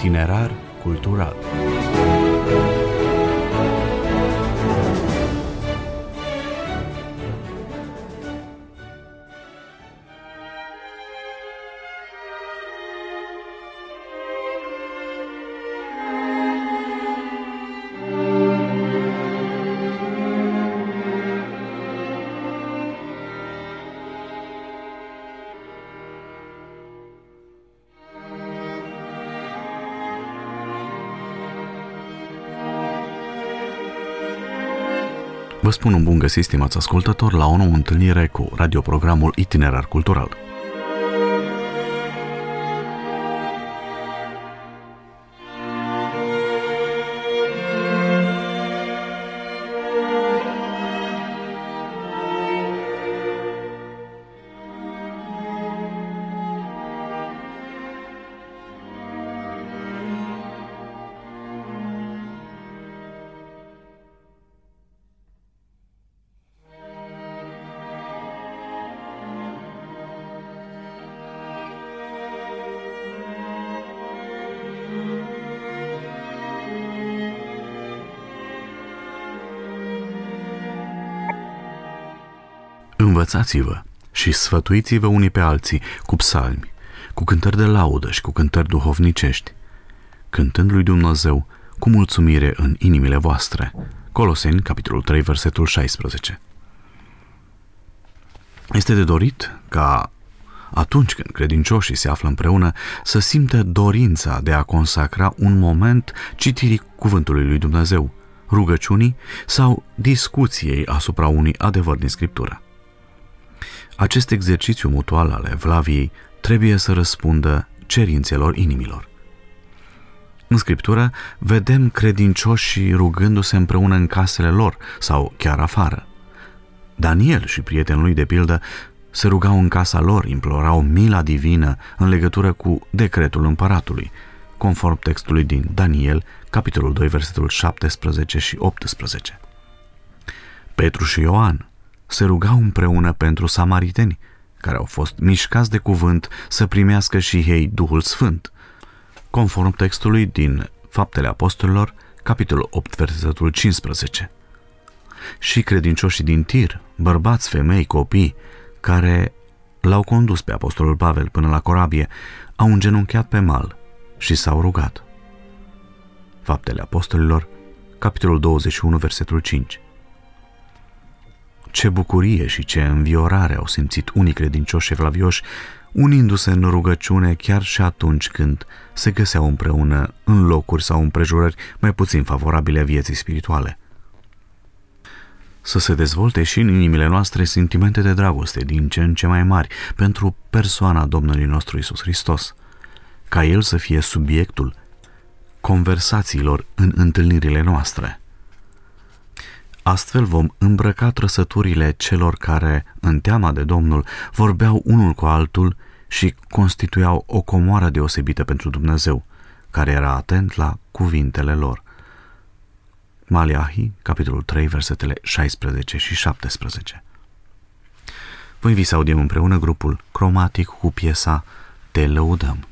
Itinerar cultural. Vă spun un bun găsit, stimați ascultători, la o nouă întâlnire cu radioprogramul Itinerar Cultural. Învățați-vă și sfătuiți-vă unii pe alții cu psalmi, cu cântări de laudă și cu cântări duhovnicești, cântând lui Dumnezeu cu mulțumire în inimile voastre. Coloseni, capitolul 3, versetul 16. Este de dorit ca atunci când credincioșii se află împreună să simtă dorința de a consacra un moment citirii cuvântului lui Dumnezeu, rugăciunii sau discuției asupra unui adevăr din Scriptură. Acest exercițiu mutual al evlaviei trebuie să răspundă cerințelor inimilor. În Scriptură vedem credincioșii rugându-se împreună în casele lor sau chiar afară. Daniel și prietenul lui, de pildă, se rugau în casa lor, implorau mila divină în legătură cu decretul împăratului, conform textului din Daniel, capitolul 2, versetul 17 și 18. Petru și Ioan se rugau împreună pentru samariteni, care au fost mișcați de cuvânt să primească și ei Duhul Sfânt, conform textului din Faptele Apostolilor, capitolul 8, versetul 15. Și credincioșii din Tir, bărbați, femei, copii, care l-au condus pe apostolul Pavel până la corabie, au îngenunchiat pe mal și s-au rugat. Faptele Apostolilor, capitolul 21, versetul 5. Ce bucurie și ce înviorare au simțit unii credincioși evlavioși, unindu-se în rugăciune chiar și atunci când se găseau împreună în locuri sau împrejurări mai puțin favorabile a vieții spirituale. Să se dezvolte și în inimile noastre sentimente de dragoste din ce în ce mai mari pentru persoana Domnului nostru Iisus Hristos, ca El să fie subiectul conversațiilor în întâlnirile noastre. Astfel vom îmbrăca trăsăturile celor care, în teama de Domnul, vorbeau unul cu altul și constituiau o comoară deosebită pentru Dumnezeu, care era atent la cuvintele lor. Maleahi, capitolul 3, versetele 16 și 17. Vă invit să audiem împreună grupul Cromatic cu piesa Te lăudăm.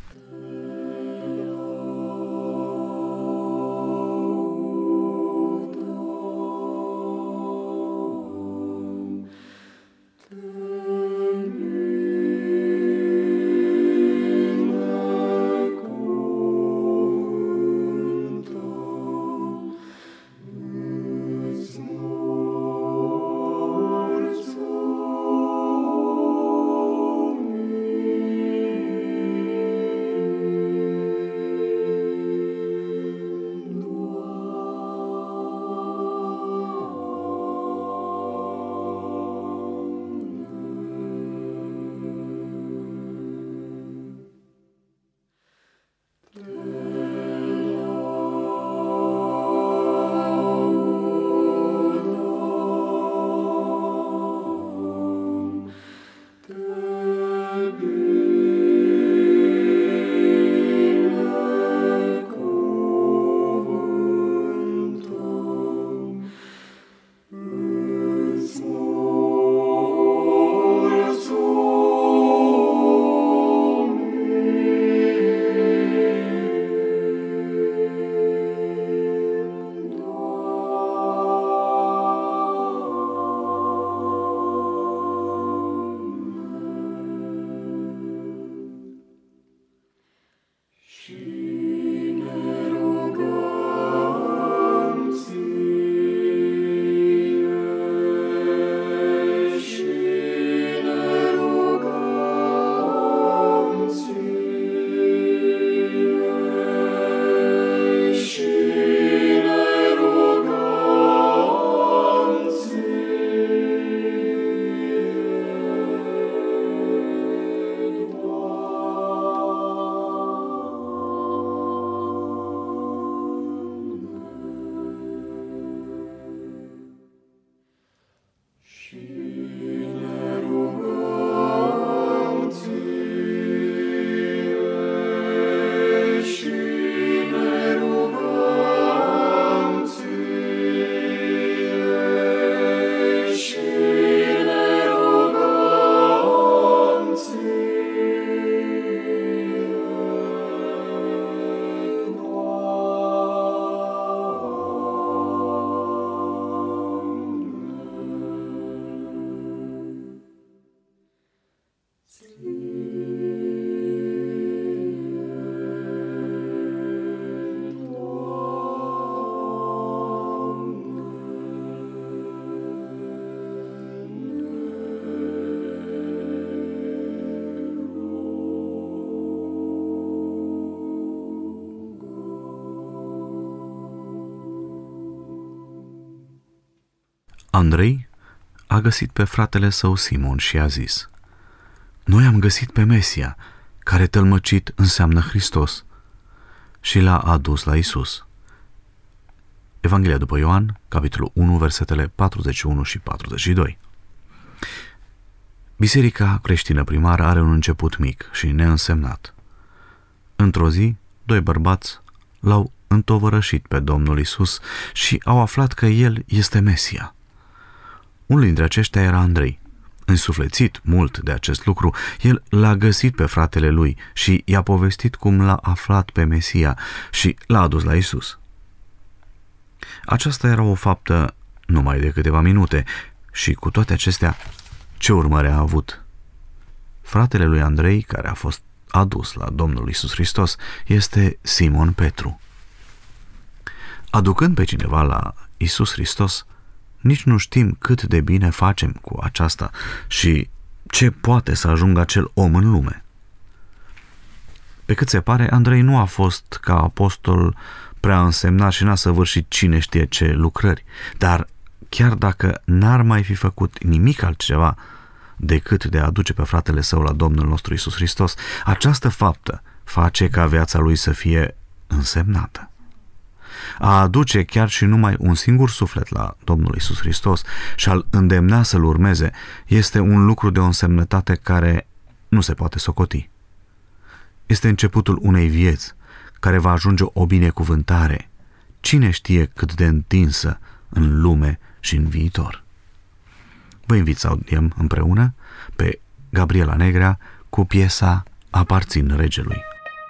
Andrei a găsit pe fratele său Simon și a zis: noi am găsit pe Mesia, care tălmăcit înseamnă Hristos, și l-a adus la Isus. Evanghelia după Ioan, capitolul 1, versetele 41 și 42. Biserica creștină primară are un început mic și neînsemnat. Într-o zi, doi bărbați l-au întovărășit pe Domnul Isus și au aflat că El este Mesia. Unul dintre aceștia era Andrei. Însuflețit mult de acest lucru, el l-a găsit pe fratele lui și i-a povestit cum l-a aflat pe Mesia și l-a adus la Isus. Aceasta era o faptă numai de câteva minute și cu toate acestea, ce urmări a avut? Fratele lui Andrei, care a fost adus la Domnul Isus Hristos, este Simon Petru. Aducând pe cineva la Isus Hristos, nici nu știm cât de bine facem cu aceasta și ce poate să ajungă acel om în lume. Pe cât se pare, Andrei nu a fost ca apostol prea însemnat și n-a săvârșit cine știe ce lucrări, dar chiar dacă n-ar mai fi făcut nimic altceva decât de a aduce pe fratele său la Domnul nostru Iisus Hristos, această faptă face ca viața lui să fie însemnată. A aduce chiar și numai un singur suflet la Domnul Iisus Hristos și a-l îndemna să-l urmeze este un lucru de o însemnătate care nu se poate socoti. Este începutul unei vieți care va ajunge o binecuvântare, cine știe cât de întinsă în lume și în viitor. Vă invit să audiem împreună pe Gabriela Negrea cu piesa Aparțin Regelui.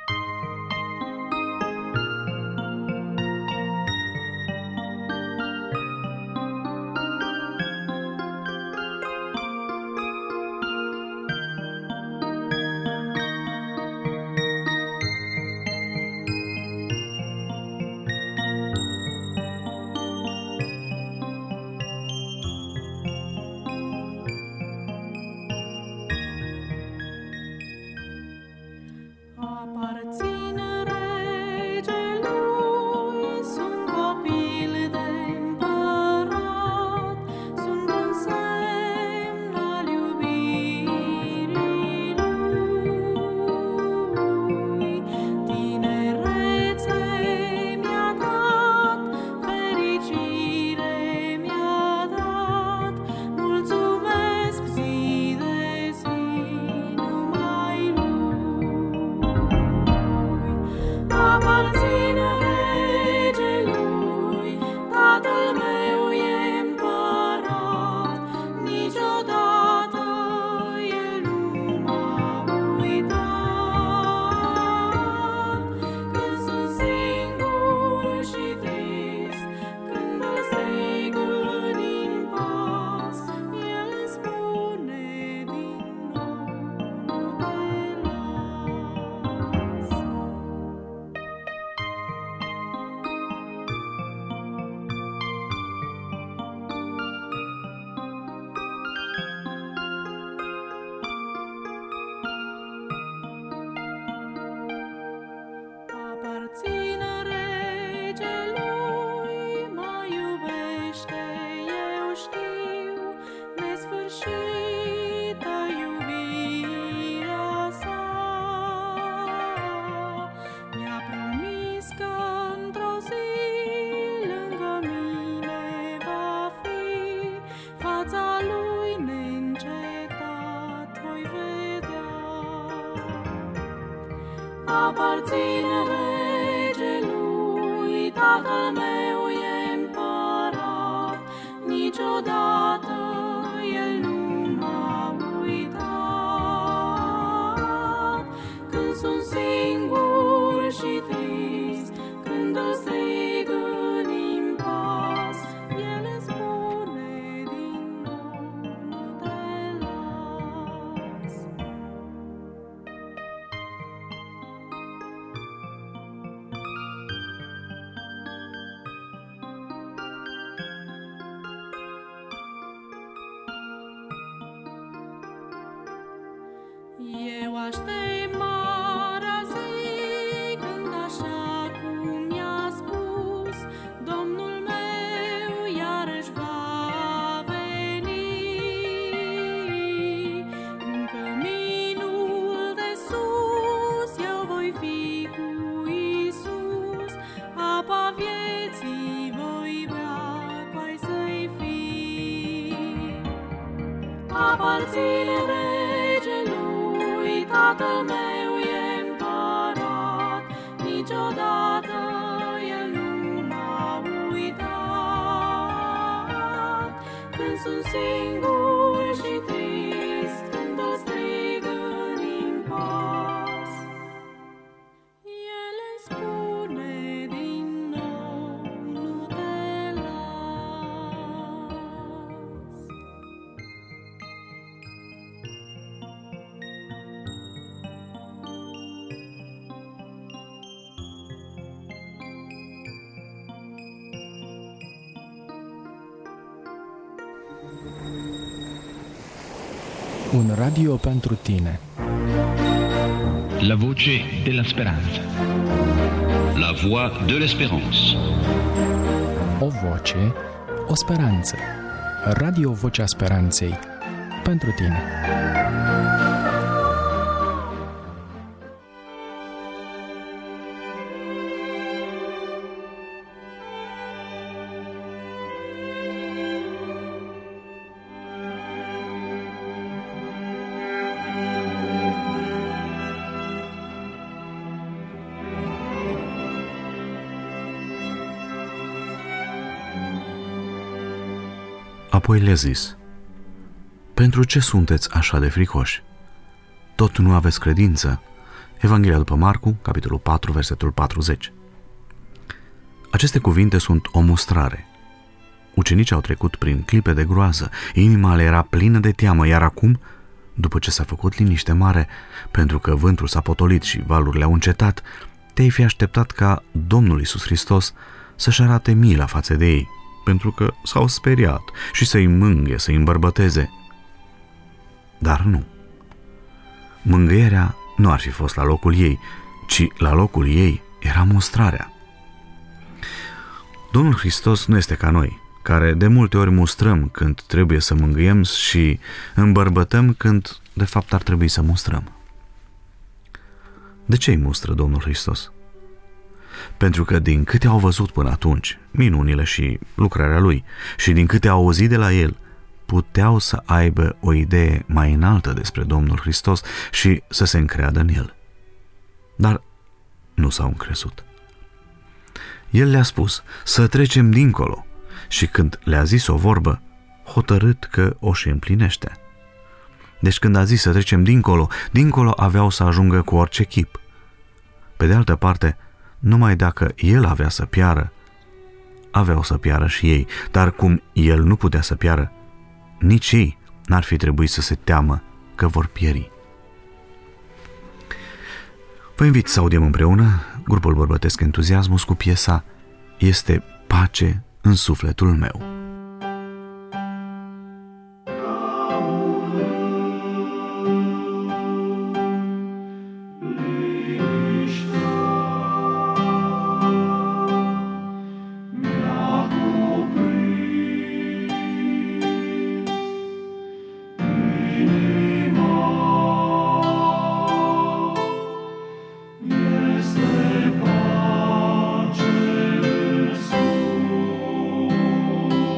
Aparțin regelui, Tatăl meu e împărat, niciodată el nu m-a uitat. Când sunt singur și trist, când îl strig în impas, el îmi spune din nou, nu te las. Eu aștept marea zi când așa cum mi-a spus Domnul meu iarăși va aparțin regelui, Tatăl meu e împărat, niciodată el nu m-a uitat. Când sunt singur și trist, când o strig în impas, el îmi spune din nou, nu te las. Un radio pentru tine. La voce della speranza. La voix de l'espérance. O voce, o speranță. Radio Vocea Speranței. Pentru tine. Apoi le-a zis: pentru ce sunteți așa de fricoși? Tot nu aveți credință? Evanghelia după Marcu, capitolul 4, versetul 40. Aceste cuvinte sunt o mustrare. Ucenicii au trecut prin clipe de groază, inima le era plină de teamă, iar acum, după ce s-a făcut liniște mare, pentru că vântul s-a potolit și valurile au încetat, te-ai fi așteptat ca Domnul Iisus Hristos să-și arate mila față de ei, pentru că s-au speriat și să-i mângâie, să-i îmbărbăteze. Dar nu. Mângâierea nu ar fi fost la locul ei, ci la locul ei era mustrarea. Domnul Hristos nu este ca noi, care de multe ori mustrăm când trebuie să mângâiem și îmbărbătăm când de fapt ar trebui să mustrăm. De ce îi mustră Domnul Hristos? Pentru că din câte au văzut până atunci minunile și lucrarea Lui și din câte au auzit de la El, puteau să aibă o idee mai înaltă despre Domnul Hristos și să se încreadă în El. Dar nu s-au încrezut. El le-a spus să trecem dincolo și când le-a zis o vorbă, hotărât că o și împlinește. Deci când a zis să trecem dincolo, dincolo aveau să ajungă cu orice chip. Pe de altă parte, numai dacă El avea să piară, aveau să piară și ei, dar cum El nu putea să piară, nici ei n-ar fi trebuit să se teamă că vor pieri. Vă invit să audiem împreună grupul bărbătesc Entuziasmus cu piesa Este pace în sufletul meu. Este pace în sufletul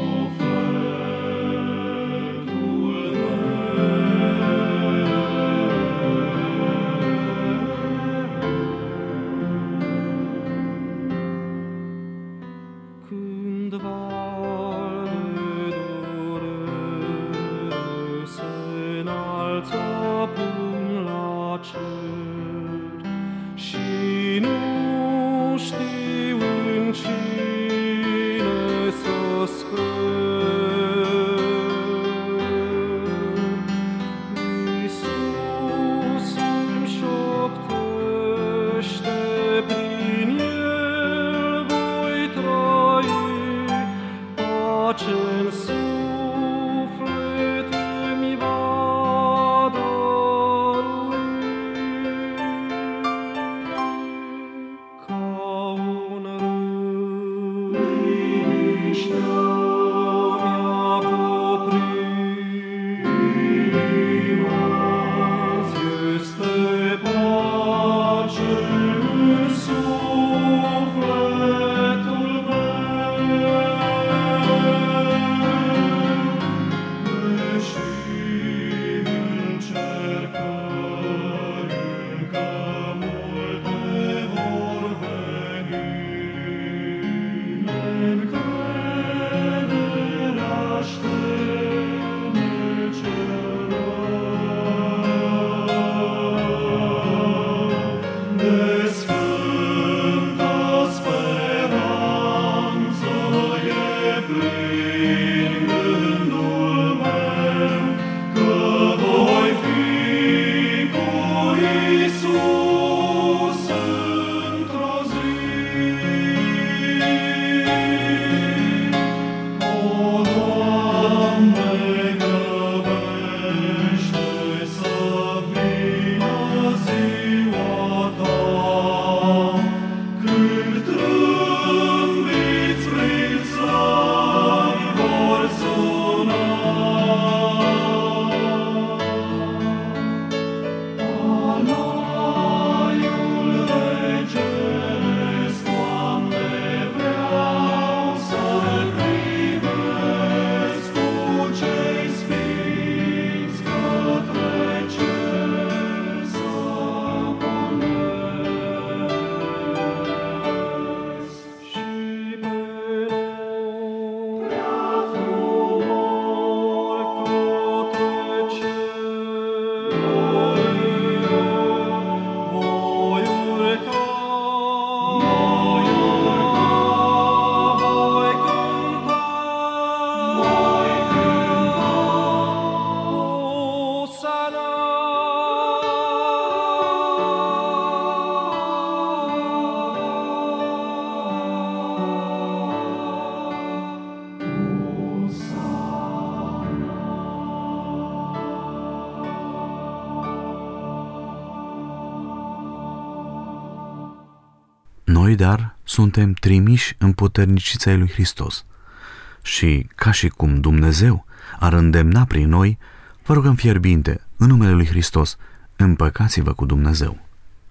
Noi, dar, suntem trimiși în puternicița lui Hristos. Și, ca și cum Dumnezeu ar îndemna prin noi, vă rugăm fierbinte, în numele lui Hristos, împăcați-vă cu Dumnezeu.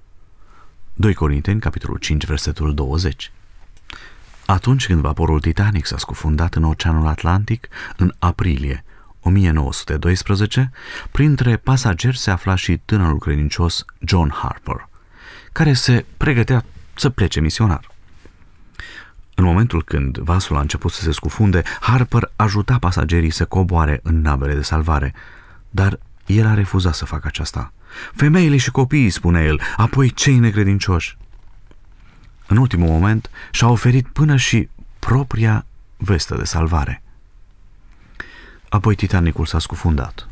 2 Corinteni, capitolul 5, versetul 20. Atunci când vaporul Titanic s-a scufundat în Oceanul Atlantic, în aprilie 1912, printre pasageri se afla și tânărul credincios John Harper, care se pregătea să plece misionar. În momentul când vasul a început să se scufunde, Harper ajuta pasagerii să coboare în navele de salvare, dar el a refuzat să facă aceasta. Femeile și copiii, spune el, apoi cei necredincioși. În ultimul moment și-a oferit până și propria vestă de salvare. Apoi Titanicul s-a scufundat.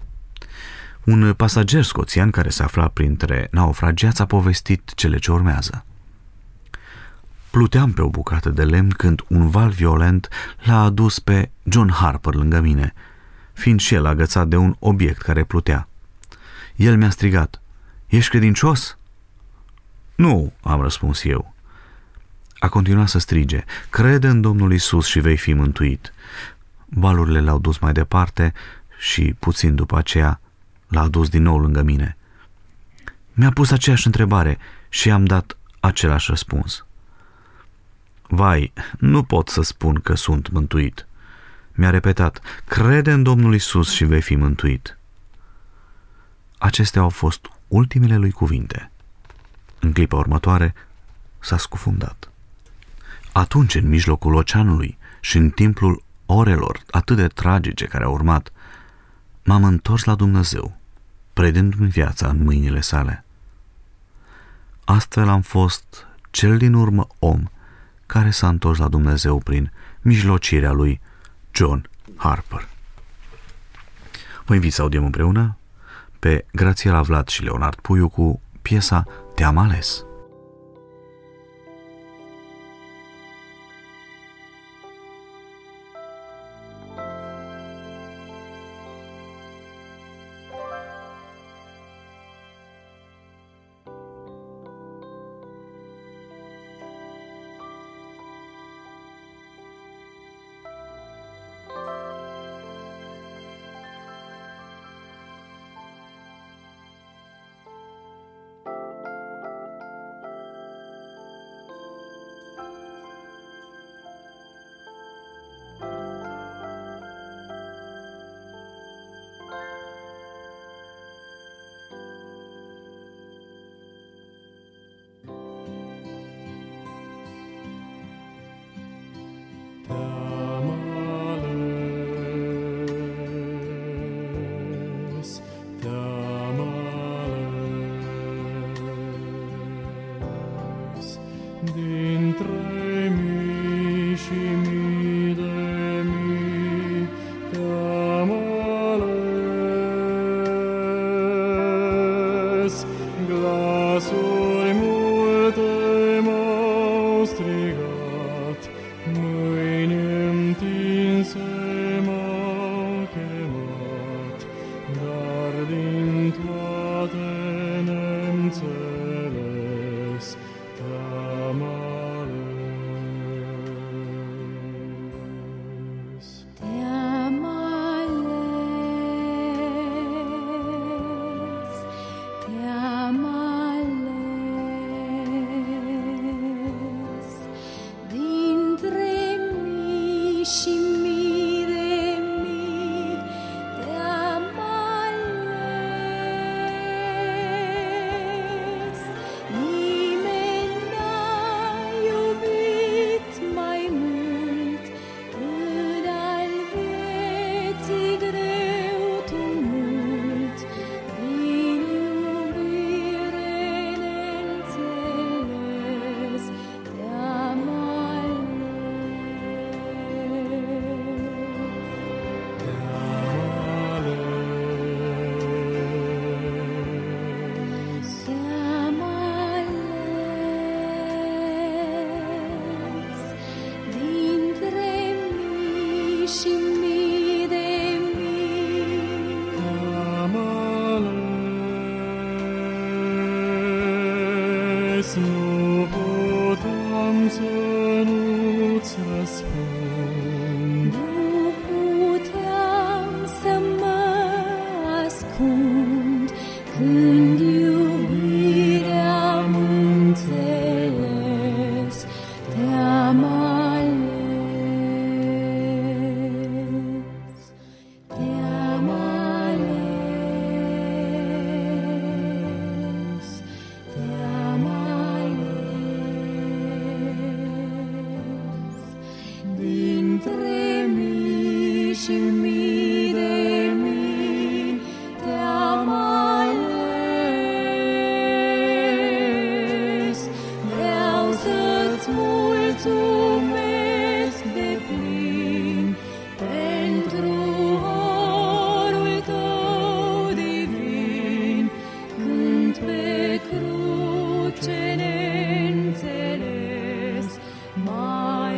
Un pasager scoțian care se afla printre naufragiați a povestit cele ce urmează. Pluteam pe o bucată de lemn când un val violent l-a adus pe John Harper lângă mine, fiind și el agățat de un obiect care plutea. El mi-a strigat, "Ești credincios?" "Nu," am răspuns eu. A continuat să strige, "Crede în Domnul Iisus și vei fi mântuit." Valurile l-au dus mai departe și, puțin după aceea, l-a adus din nou lângă mine. Mi-a pus aceeași întrebare și i-am dat același răspuns. "Vai, nu pot să spun că sunt mântuit." Mi-a repetat, "Crede în Domnul Iisus și vei fi mântuit." Acestea au fost ultimele lui cuvinte. În clipa următoare s-a scufundat. Atunci, în mijlocul oceanului și în timpul orelor atât de tragice care au urmat, m-am întors la Dumnezeu, predându-mi viața în mâinile sale. Astfel am fost cel din urmă om care s-a întors la Dumnezeu prin mijlocirea lui John Harper. Vă invit să audiem împreună pe Grațiela Vlad și Leonard Puiu cu piesa Te-am ales. când iubirea am înțeles, te-am ales, te-am ales, te-am ales. Dintre mii și mii de mii te-am ales. Vreau să-ți mulțumesc deplin pentru harul tău divin, când pe cruce neînțeles m-ai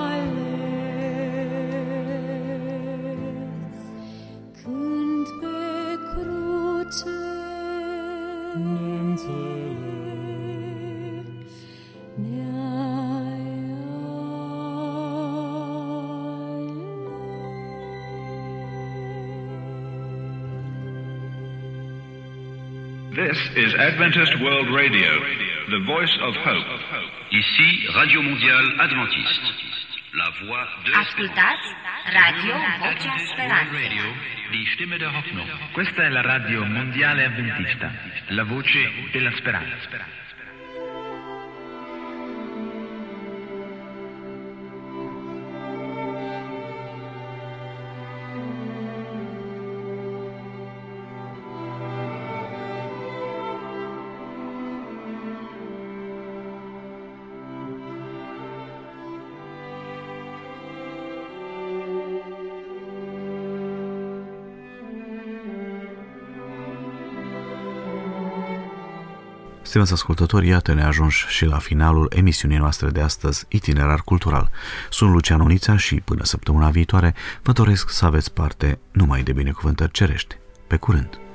ales. Când pe cruce neînțeles ne-ai This is Adventist World Radio, the voice of hope. Ici Radio Mondiale Adventiste, la voix de Ascultați Radio Vocea Speranței. die Stimme der Hoffnung. Questa è la Radio Mondiale Adventista, la voce della speranza. Stimați ascultători, iată ne ajungi și la finalul emisiunii noastre de astăzi, Itinerar Cultural. Sunt Lucian Onița și până săptămâna viitoare vă doresc să aveți parte numai de binecuvântări cerești. Pe curând!